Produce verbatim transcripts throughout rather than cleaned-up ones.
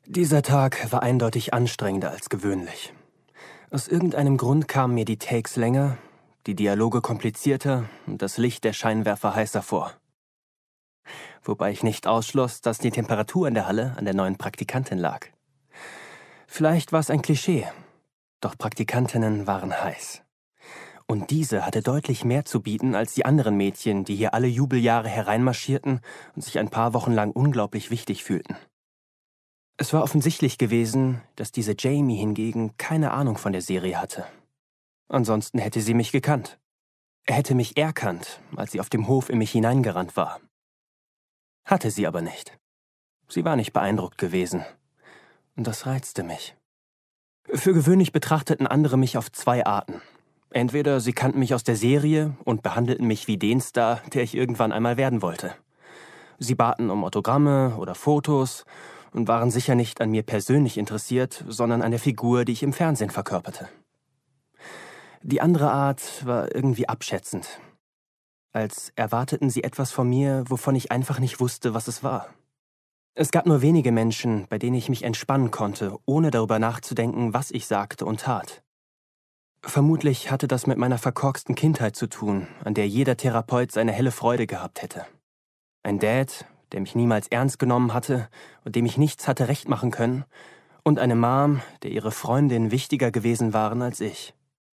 Dieser Tag war eindeutig anstrengender als gewöhnlich. Aus irgendeinem Grund kamen mir die Takes länger, die Dialoge komplizierter und das Licht der Scheinwerfer heißer vor. Wobei ich nicht ausschloss, dass die Temperatur in der Halle an der neuen Praktikantin lag. Vielleicht war es ein Klischee, doch Praktikantinnen waren heiß. Und diese hatte deutlich mehr zu bieten als die anderen Mädchen, die hier alle Jubeljahre hereinmarschierten und sich ein paar Wochen lang unglaublich wichtig fühlten. Es war offensichtlich gewesen, dass diese Jamie hingegen keine Ahnung von der Serie hatte. Ansonsten hätte sie mich gekannt. Er hätte mich erkannt, als sie auf dem Hof in mich hineingerannt war. Hatte sie aber nicht. Sie war nicht beeindruckt gewesen. Und das reizte mich. Für gewöhnlich betrachteten andere mich auf zwei Arten. Entweder sie kannten mich aus der Serie und behandelten mich wie den Star, der ich irgendwann einmal werden wollte. Sie baten um Autogramme oder Fotos und waren sicher nicht an mir persönlich interessiert, sondern an der Figur, die ich im Fernsehen verkörperte. Die andere Art war irgendwie abschätzend. Als erwarteten sie etwas von mir, wovon ich einfach nicht wusste, was es war. Es gab nur wenige Menschen, bei denen ich mich entspannen konnte, ohne darüber nachzudenken, was ich sagte und tat. Vermutlich hatte das mit meiner verkorksten Kindheit zu tun, an der jeder Therapeut seine helle Freude gehabt hätte. Ein Dad, der mich niemals ernst genommen hatte und dem ich nichts hatte recht machen können, und eine Mom, der ihre Freundinnen wichtiger gewesen waren als ich.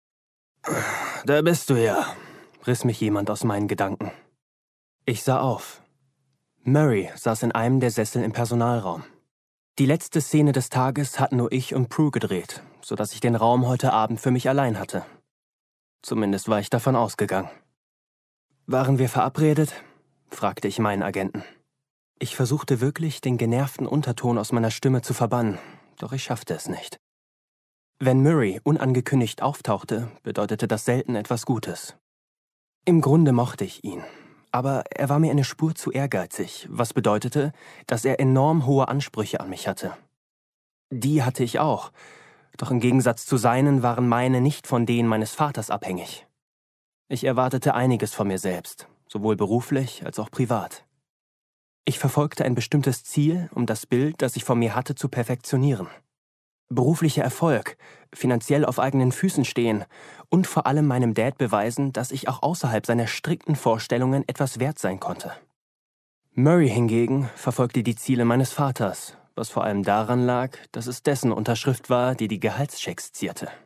»Da bist du ja«, riss mich jemand aus meinen Gedanken. Ich sah auf. Murray saß in einem der Sessel im Personalraum. Die letzte Szene des Tages hatten nur ich und Prue gedreht, sodass ich den Raum heute Abend für mich allein hatte. Zumindest war ich davon ausgegangen. »Waren wir verabredet?« fragte ich meinen Agenten. Ich versuchte wirklich, den genervten Unterton aus meiner Stimme zu verbannen, doch ich schaffte es nicht. Wenn Murray unangekündigt auftauchte, bedeutete das selten etwas Gutes. Im Grunde mochte ich ihn, aber er war mir eine Spur zu ehrgeizig, was bedeutete, dass er enorm hohe Ansprüche an mich hatte. Die hatte ich auch, doch im Gegensatz zu seinen waren meine nicht von denen meines Vaters abhängig. Ich erwartete einiges von mir selbst, sowohl beruflich als auch privat. Ich verfolgte ein bestimmtes Ziel, um das Bild, das ich von mir hatte, zu perfektionieren. Beruflicher Erfolg, finanziell auf eigenen Füßen stehen und vor allem meinem Dad beweisen, dass ich auch außerhalb seiner strikten Vorstellungen etwas wert sein konnte. Murray hingegen verfolgte die Ziele meines Vaters, was vor allem daran lag, dass es dessen Unterschrift war, die die Gehaltschecks zierte.